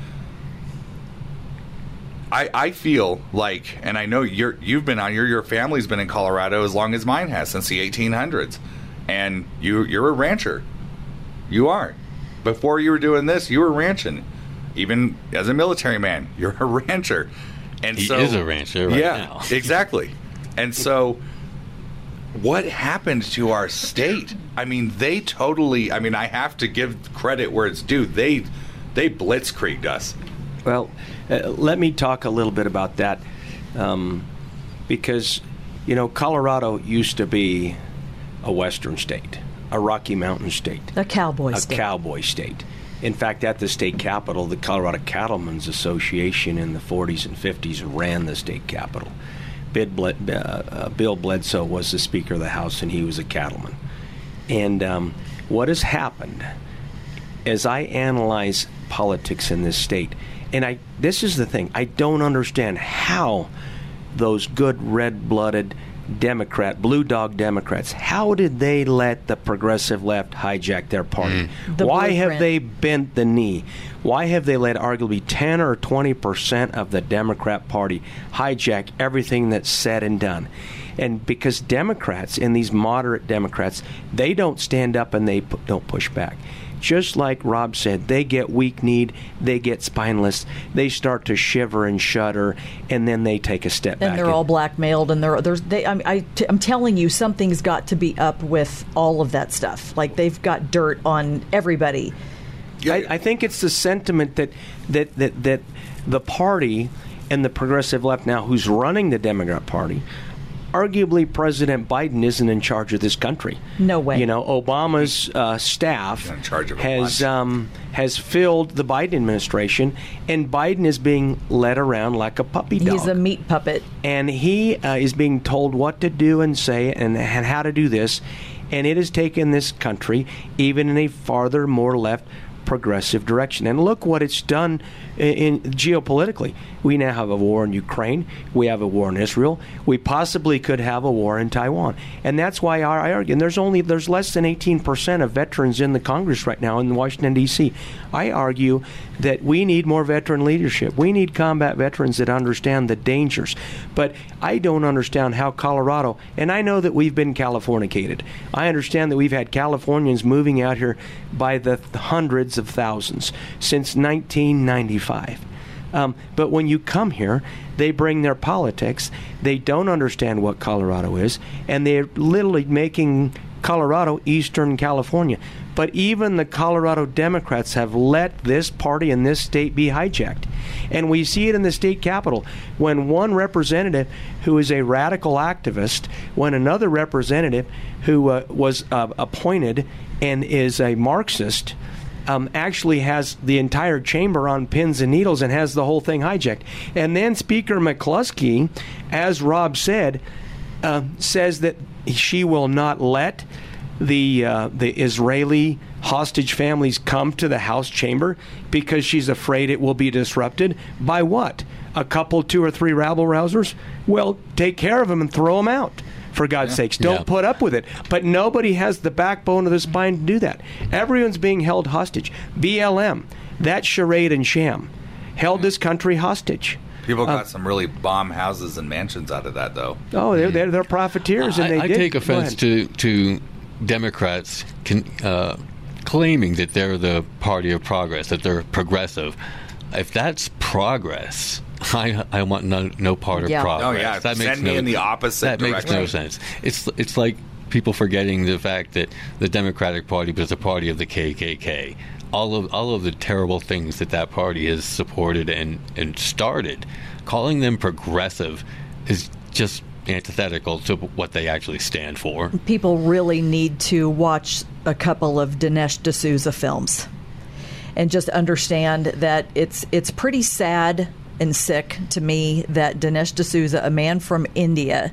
I, I feel like, and I know you're you've been on your your family's been in Colorado as long as mine has, since the eighteen hundreds, and you you're a rancher. You are. Before you were doing this, you were ranching. Even as a military man, you're a rancher. And he so is a rancher right yeah, now. exactly. And so what happened to our state? I mean, they totally, I mean, I have to give credit where it's due. They they blitzkrieged us. Well, uh, let me talk a little bit about that, um, because, you know, Colorado used to be a western state, a Rocky Mountain state. A cowboy a state. A cowboy state. In fact, at the state capitol, the Colorado Cattlemen's Association in the forties and fifties ran the state capitol. Bled, uh, uh, Bill Bledsoe was the Speaker of the House, and he was a cattleman. And um, what has happened, as I analyze politics in this state, and I this is the thing, I don't understand how those good red-blooded Democrat, blue dog Democrats, how did they let the progressive left hijack their party? Mm. The Why blueprint. have they bent the knee? Why have they let arguably ten or twenty percent of the Democrat Party hijack everything that's said and done? And because Democrats, and these moderate Democrats, they don't stand up and they p- don't push back. Just like Rob said, they get weak-kneed, they get spineless, they start to shiver and shudder, and then they take a step and back. And they're all blackmailed, and they're there's they. I'm, I, t- I'm telling you, something's got to be up with all of that stuff. Like they've got dirt on everybody. I, I think it's the sentiment that that that that the party and the progressive left now, who's running the Democrat Party. Arguably, President Biden isn't in charge of this country. No way. You know, Obama's uh, staff in charge of has um, has filled the Biden administration, and Biden is being led around like a puppy dog. He's a meat puppet, and he uh, is being told what to do and say and, and how to do this, and it has taken this country even in a farther, more left, progressive direction. And look what it's done in, in geopolitically. We now have a war in Ukraine. We have a war in Israel. We possibly could have a war in Taiwan. And that's why I argue. And there's only there's less than eighteen percent of veterans in the Congress right now in Washington, D C I argue that we need more veteran leadership. We need combat veterans that understand the dangers. But I don't understand how Colorado, and I know that we've been Californicated. I understand that we've had Californians moving out here by the hundreds of thousands since nineteen ninety-five. Um, but when you come here, they bring their politics. They don't understand what Colorado is, and they're literally making Colorado Eastern California. But even the Colorado Democrats have let this party in this state be hijacked. And we see it in the state capitol when one representative who is a radical activist, when another representative who uh, was uh, appointed and is a Marxist, Um, actually has the entire chamber on pins and needles and has the whole thing hijacked. And then Speaker McCluskey, as Rob said, uh, says that she will not let the uh, the Israeli hostage families come to the House chamber because she's afraid it will be disrupted. By what? A couple, two or three rabble-rousers? Well, take care of them and throw them out. For God's yeah. sakes, don't yeah. put up with it. But nobody has the backbone of the spine to do that. Everyone's being held hostage. B L M, that charade and sham, held this country hostage. People got uh, some really bomb houses and mansions out of that, though. Oh, they're they're, they're profiteers, and I, they I did. take offense to to Democrats can, uh, claiming that they're the party of progress, that they're progressive. If that's progress, I I want no, no part of yeah. progress. Oh yeah, that send makes me no, in the opposite That direction. makes no sense. It's it's like people forgetting the fact that the Democratic Party was a party of the K K K. All of all of the terrible things that that party has supported and, and started, calling them progressive is just antithetical to what they actually stand for. People really need to watch a couple of Dinesh D'Souza films and just understand that it's it's pretty sad and sick to me that Dinesh D'Souza, a man from India,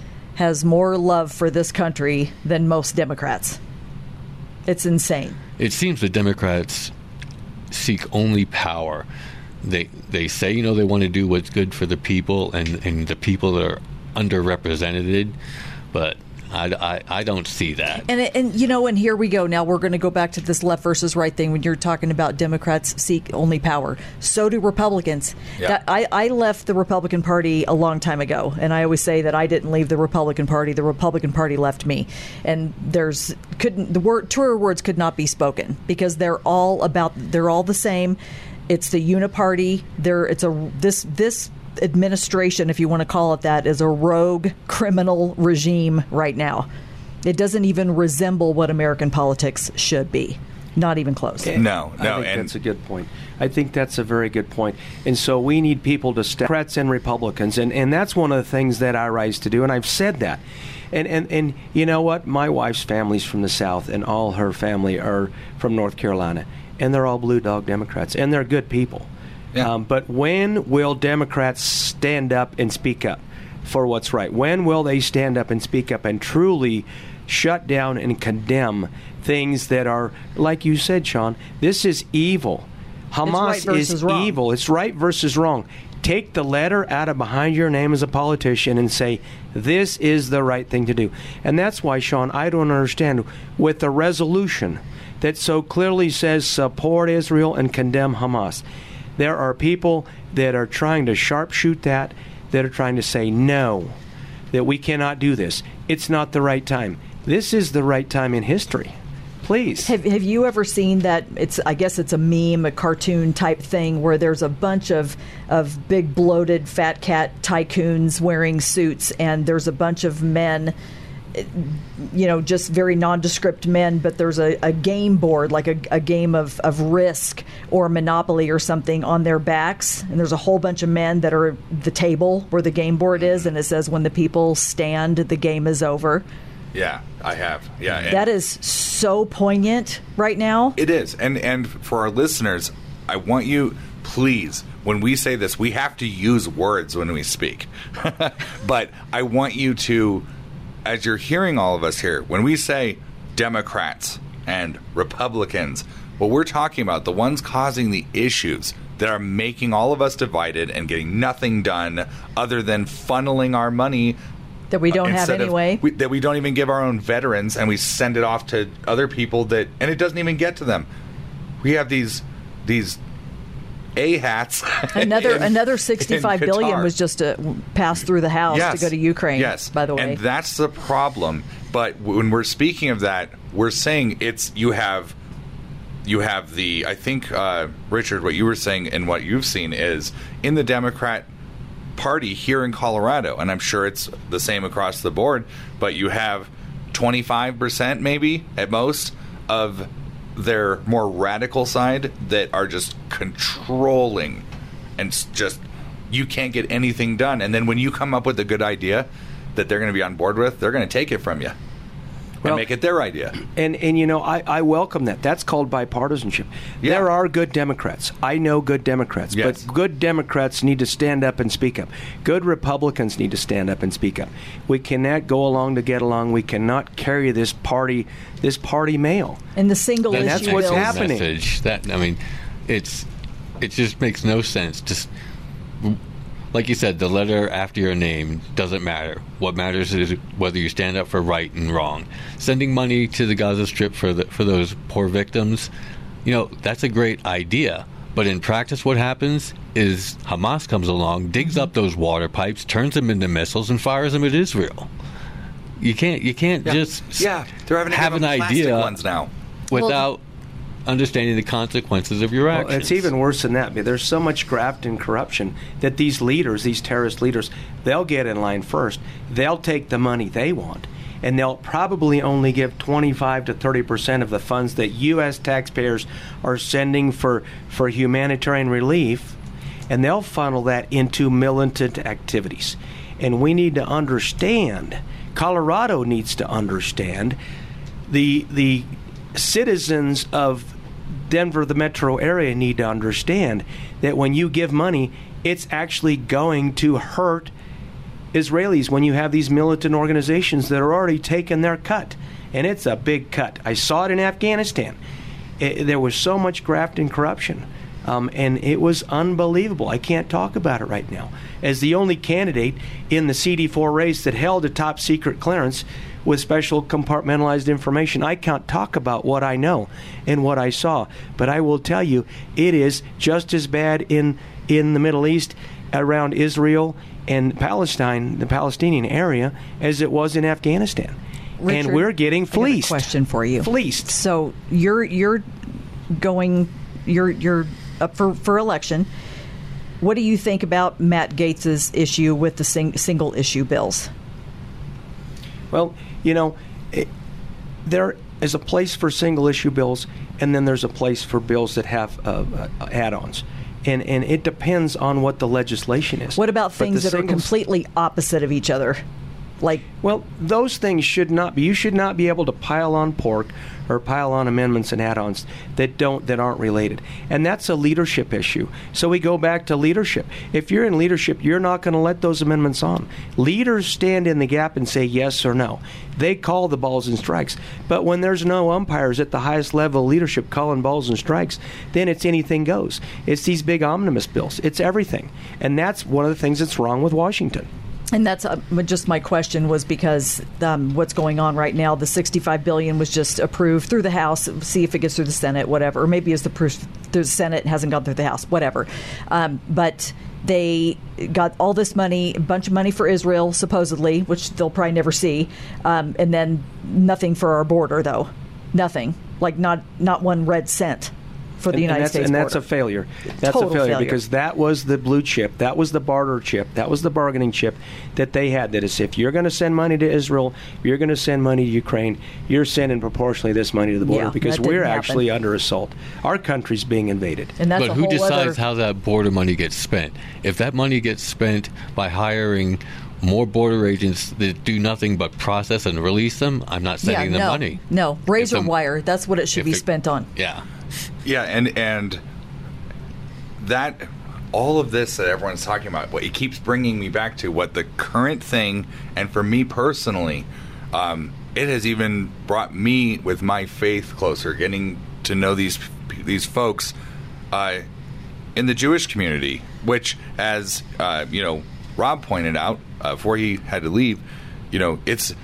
has more love for this country than most Democrats. It's insane. It seems the Democrats seek only power. They they say, you know, they want to do what's good for the people and, and the people that are underrepresented, but I, I, I don't see that. And, and, you know, and here we go. Now we're going to go back to this left versus right thing when you're talking about Democrats seek only power. So do Republicans. Yeah. That, I, I left the Republican Party a long time ago, and I always say that I didn't leave the Republican Party. The Republican Party left me. And there's couldn't the word truer words could not be spoken because they're all about they're all the same. It's the uniparty. There it's a this this administration, if you want to call it that, is a rogue criminal regime right now. It doesn't even resemble what American politics should be. Not even close. No, no. I think and that's a good point. I think that's a very good point. And so we need people to step, Democrats and Republicans, and, and that's one of the things that I rise to do, and I've said that. And, and, and you know what? My wife's family's from the South, and all her family are from North Carolina, and they're all blue dog Democrats, and they're good people. Yeah. Um, but when will Democrats stand up and speak up for what's right? When will they stand up and speak up and truly shut down and condemn things that are, like you said, Sean, this is evil. Hamas right is wrong. evil. It's right versus wrong. Take the letter out of behind your name as a politician and say, this is the right thing to do. And that's why, Sean, I don't understand with the resolution that so clearly says support Israel and condemn Hamas. There are people that are trying to sharpshoot that, that are trying to say, no, that we cannot do this. It's not the right time. This is the right time in history. Please. Have, have you ever seen that? It's I guess it's a meme, a cartoon type thing where there's a bunch of of big bloated fat cat tycoons wearing suits, and there's a bunch of men, you know, just very nondescript men, but there's a, a game board, like a, a game of, of Risk or Monopoly or something on their backs, and there's a whole bunch of men that are at the table where the game board is, and it says when the people stand, the game is over. Yeah, I have. Yeah, and that is so poignant right now. It is. And and for our listeners, I want you, please, when we say this, we have to use words when we speak. But I want you to, as you're hearing all of us here, when we say Democrats and Republicans, what we're talking about, the ones causing the issues that are making all of us divided and getting nothing done other than funneling our money that we don't have anyway. Of, we, that we don't even give our own veterans, and we send it off to other people that, and it doesn't even get to them. We have these these A hats. Another in, another sixty-five billion was just to pass through the House yes, to go to Ukraine. Yes, by the way, and that's the problem. But when we're speaking of that, we're saying it's you have you have the I think uh, Richard, what you were saying and what you've seen is in the Democrat Party here in Colorado, and I'm sure it's the same across the board, but you have twenty-five percent maybe at most of their more radical side that are just controlling and just you can't get anything done. And then when you come up with a good idea that they're going to be on board with, they're going to take it from you and well, make it their idea. And, and you know, I, I welcome that. That's called bipartisanship. Yeah. There are good Democrats. I know good Democrats. Yes. But good Democrats need to stand up and speak up. Good Republicans need to stand up and speak up. We cannot go along to get along. We cannot carry this party this party mail. And the single that, issue that's what's bills. happening. Message, that, I mean, it's it just makes no sense. Just like you said, the letter after your name doesn't matter. What matters is whether you stand up for right and wrong. Sending money to the Gaza Strip for the, for those poor victims, you know, that's a great idea. But in practice, what happens is Hamas comes along, digs up those water pipes, turns them into missiles, and fires them at Israel. You can't you can't yeah. just yeah. They're having to have give an them idea ones now. without Well, understanding the consequences of your actions. Well, it's even worse than that. There's so much graft and corruption that these leaders, these terrorist leaders, they'll get in line first. They'll take the money they want, and they'll probably only give twenty-five to thirty percent of the funds that U S taxpayers are sending for, for humanitarian relief, and they'll funnel that into militant activities. And we need to understand, Colorado needs to understand, the the citizens of Denver, the metro area, need to understand that when you give money, it's actually going to hurt Israelis when you have these militant organizations that are already taking their cut. And it's a big cut. I saw it in Afghanistan. It, there was so much graft and corruption. Um, and it was unbelievable. I can't talk about it right now. As the only candidate in the C D four race that held a top secret clearance with special compartmentalized information, I can't talk about what I know and what I saw. But I will tell you, it is just as bad in, in the Middle East around Israel and Palestine, the Palestinian area, as it was in Afghanistan. Richard, and we're getting fleeced. I got a question for you. Fleeced. So you're you're going you're you're up for, for election. What do you think about Matt Gaetz's issue with the sing, single issue bills? Well, you know, it, there is a place for single issue bills, and then there's a place for bills that have uh, uh, add-ons. And and it depends on what the legislation is. What about But things the that are singles- completely opposite of each other? Like, well, those things should not be. You should not be able to pile on pork or pile on amendments and add-ons that don't that aren't related. And that's a leadership issue. So we go back to leadership. If you're in leadership, you're not going to let those amendments on. Leaders stand in the gap and say yes or no. They call the balls and strikes. But when there's no umpires at the highest level of leadership calling balls and strikes, then it's anything goes. It's these big omnibus bills. It's everything. And that's one of the things that's wrong with Washington. and that's uh, just my question was because um, what's going on right now, the sixty-five billion dollars was just approved through the House, see if it gets through the Senate, whatever, or maybe it's the through the Senate, it hasn't gone through the House, whatever. Um, but they got all this money, a bunch of money for Israel, supposedly, which they'll probably never see, um, and then nothing for our border, though. Nothing. Like not not one red cent for the and, United and States and border. that's a failure. That's Total a failure, failure because that was the blue chip, that was the barter chip, that was the bargaining chip that they had. That is, if you're going to send money to Israel, if you're going to send money to Ukraine, you're sending proportionally this money to the border, Yeah, because that didn't we're happen. actually under assault. Our country's being invaded. And that's but a who whole decides other... how that border money gets spent? If that money gets spent by hiring more border agents that do nothing but process and release them, I'm not sending yeah, them no, money. No, razor If the- wire. That's what it should if be it- spent on. Yeah. Yeah, and and that all of this that everyone's talking about, what it keeps bringing me back to what the current thing, and for me personally, um, it has even brought me with my faith closer, getting to know these these folks uh, in the Jewish community, which, as uh, you know, Rob pointed out uh, before he had to leave, you know, it's.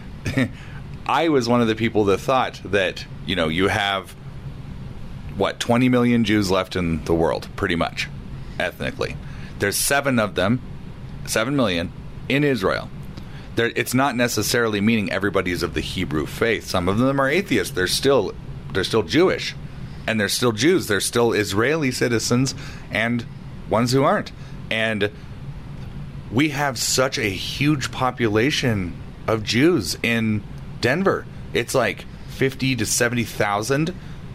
I was one of the people that thought that, you know, you have, what, twenty million Jews left in the world, pretty much, ethnically. There's seven of them, seven million, in Israel. There, it's not necessarily meaning everybody's of the Hebrew faith. Some of them are atheists. They're still, they're still Jewish, and they're still Jews. They're still Israeli citizens and ones who aren't. And we have such a huge population of Jews in Denver. It's like fifty to seventy thousand,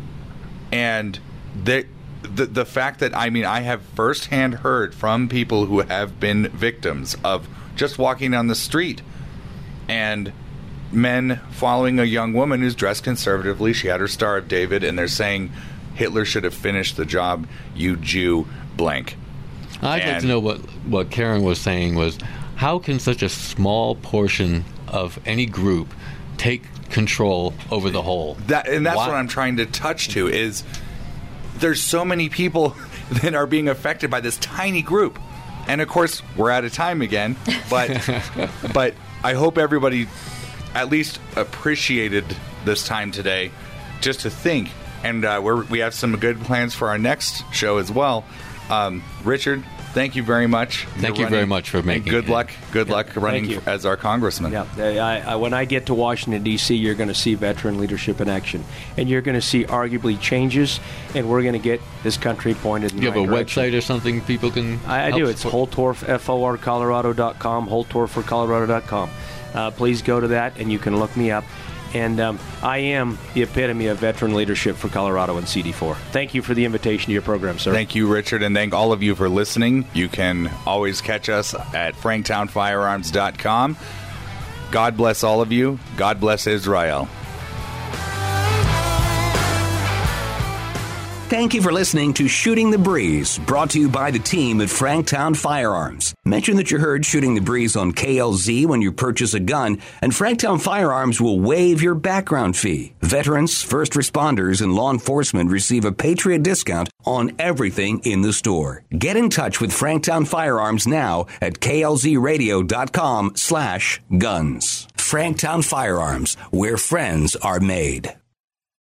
and the, the the fact that, I mean, I have firsthand heard from people who have been victims of just walking down the street and men following a young woman who's dressed conservatively. She had her Star of David, and they're saying Hitler should have finished the job, you Jew blank. I'd And- like to know what, what Karen was saying was, how can such a small portion of any group take control over the whole? That, and that's Why- what I'm trying to touch to, is there's so many people that are being affected by this tiny group. And of course, we're out of time again, but but I hope everybody at least appreciated this time today just to think. And uh, we're, we have some good plans for our next show as well. Um, Richard, thank you very much. Thank You're you very running- much for and making good it. luck. Good luck running you. as our congressman. Yeah, I, I, when I get to Washington, D C, you're going to see veteran leadership in action. And you're going to see arguably changes, and we're going to get this country pointed in the You have right a direction. website or something people can I, I help do. It's support? Holtorf, F O R Colorado dot com, Holtorf for Colorado dot com. Uh, please go to that, and you can look me up. And um, I am the epitome of veteran leadership for Colorado and C D four. Thank you for the invitation to your program, sir. Thank you, Richard, and thank all of you for listening. You can always catch us at franktown firearms dot com. God bless all of you. God bless Israel. Thank you for listening to Shooting the Breeze, brought to you by the team at Franktown Firearms. Mention that you heard Shooting the Breeze on K L Z when you purchase a gun, and Franktown Firearms will waive your background fee. Veterans, first responders, and law enforcement receive a Patriot discount on everything in the store. Get in touch with Franktown Firearms now at K L Z radio dot com slash guns. Franktown Firearms, where friends are made.